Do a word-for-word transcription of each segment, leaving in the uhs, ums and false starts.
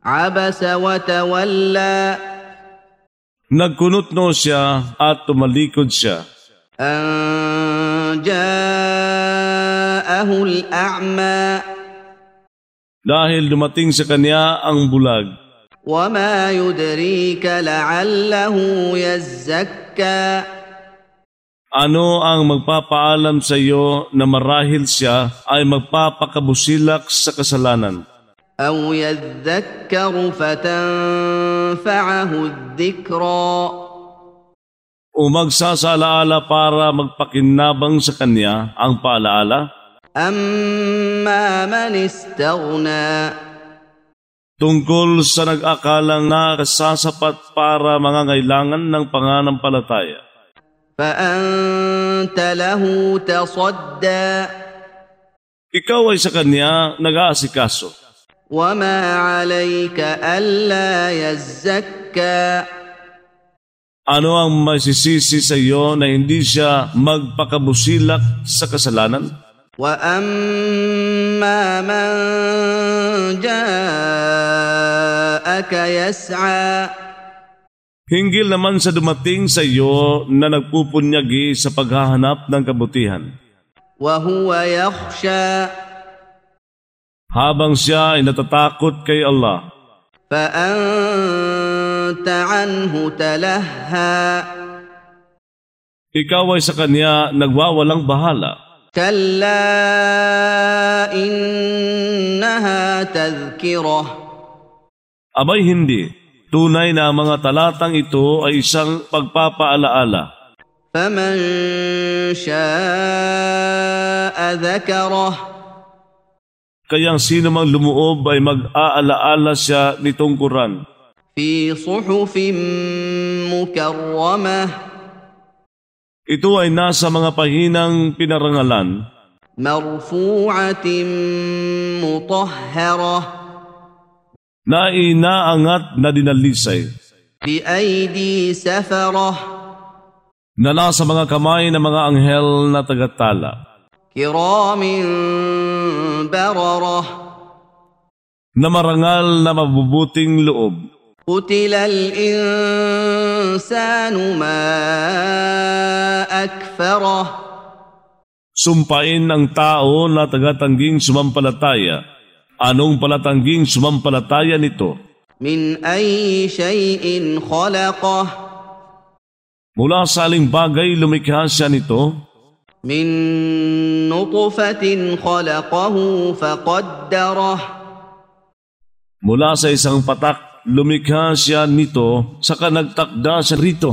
عبس وتولى Nagkunotno siya at tumalikod siya. أن جاءه الأعمى Dahil dumating sa kanya ang bulag. وما يدريك لعله يزكى Ano ang magpapaalam sa iyo na marahil siya ay magpapakabusilak sa kasalanan? أو يذكر فتنفعه الذكرى O magsasalaala para magpakinabang sa kanya ang paalaala? أما من استغنى Tungkol sa nag-akalang nakasasapat para mangangailangan ng pananampalataya. فأنت له تصدى Ikaw ay sa kanya nag-aasikaso. وما عليك ألا يزكى Ano ang masisisi sa iyo na hindi siya magpakabusilak sa kasalanan? وأما من جاءك يسعى Hinggil naman sa dumating sa iyo na nagpupunyagi sa paghahanap ng kabutihan. وهو يخشى Habang siya ay natatakot kay Allah, فأنت عنه تلهى ikaw ay sa kanya nagwawalang bahala. كلا إنها تذكرة Abay hindi, tunay na mga talatang ito ay isang pagpapaalaala. فمن شاء ذكره Kayang sino mang lumuob ay mag-aalaala siya nitong Quran. في صحف مكرمة Ito ay nasa mga pahinang pinarangalan, مرفوعة مطهرة na inaangat na dinalisay, بأيدي سفرة na nasa mga kamay ng mga anghel na tagatala, كرام بررة na marangal na mabubuting loob. قتل الإنسان ما أكفره Sumpain ang tao na tagatangging sumampalataya. Anong palatangging sumampalataya nito? من أي شيء خلقه Mula sa aling bagay lumikha siya nito? من نطفة خلقه فقدره Mula sa isang patak lumikha siya nito, saka nagtakda siya rito.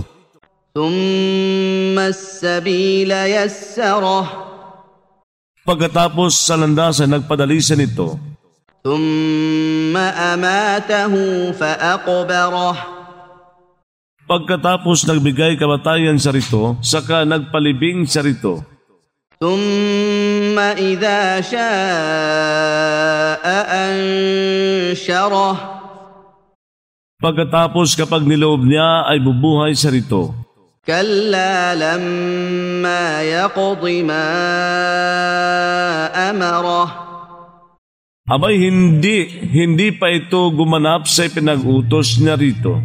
ثم السبيل يسره Pagkatapos sa landasan nagpadali siya nito. ثم أماته فأقبره Pagkatapos nagbigay kamatayan siya rito, saka nagpalibing siya rito. ثم إذا شاء أنشره Pagkatapos kapag niloob niya ay bubuhay siya rito. كلا لما يقض ما أمره Abay hindi, hindi pa ito gumanap sa pinag-utos niya rito.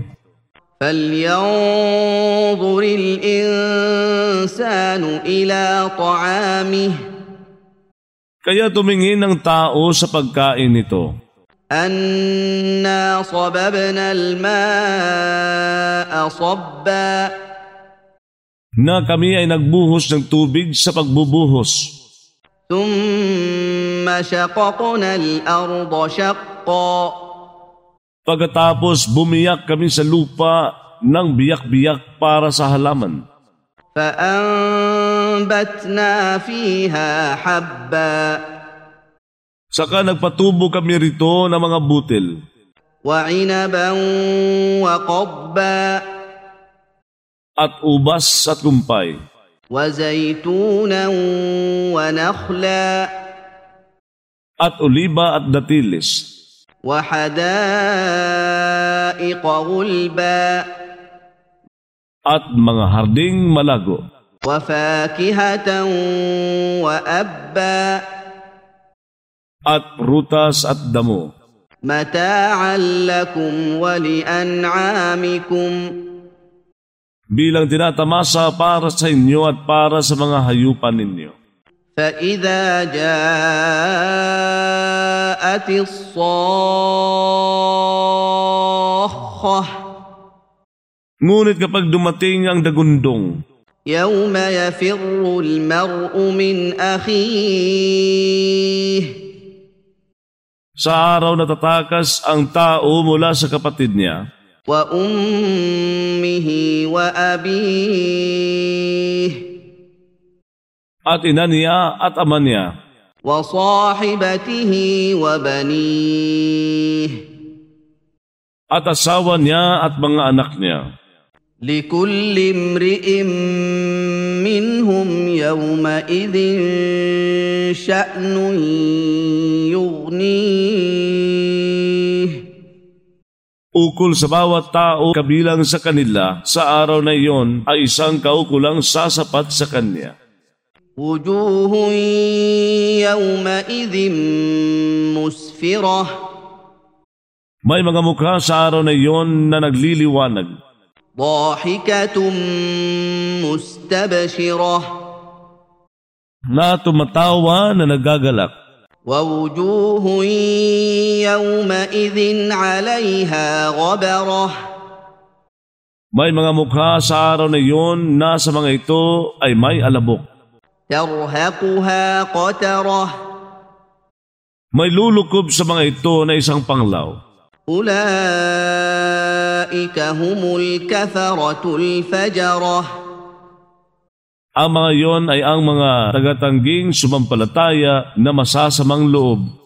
فلينظر الإنسان إلى طعامه Kaya tumingin ang tao sa pagkain nito. أنا صببنا الماء صبا Na kami ay nagbuhos ng tubig sa pagbubuhos. ثم شققنا الأرض شقا Pagkatapos bumiyak kami sa lupa ng biyak-biyak para sa halaman. فأنبتنا فيها حبا Saka nagpatubo kami rito ng mga butil. وعنبا وقضبا At ubas at kumpay. وزيتونا ونخلا At oliba at datilis. وحدائق غلبا At mga harding malago. وفاكهة وأبا At prutas at damo. متاعا لكم ولأنعامكم bilang tinatamasa para sa inyo at para sa mga hayupan ninyo. فإذا جاءت الصاخة Ngunit kapag dumating ang dagundong, يوم يفر المرء من أخيه sa araw na tatakas ang tao mula sa kapatid niya, وأمه وأبيه at ina niya at ama niya, وصاحبته وبنيه at asawa niya at mga anak niya. لكل امرئ منهم يومئذ شأن يغنيه Ukol sa bawat tao kabilang sa kanila sa araw na iyon ay isang kaukulang sasapat sa kanya. وجوه يومئذ مسفرة May mga mukha sa araw na iyon na nagliliwanag, ضاحكة مستبشرة na tumatawa na nagagalak. ووجوه يومئذ عليها غبرة May mga mukha sa araw na iyon na sa mga ito ay may alabok. ترهقها قترة May lulukob sa mga ito na isang panglaw. أولئك هم الكفرة الفجرة Ang mga iyon ay ang mga tagatangging sumampalataya na masasamang loob.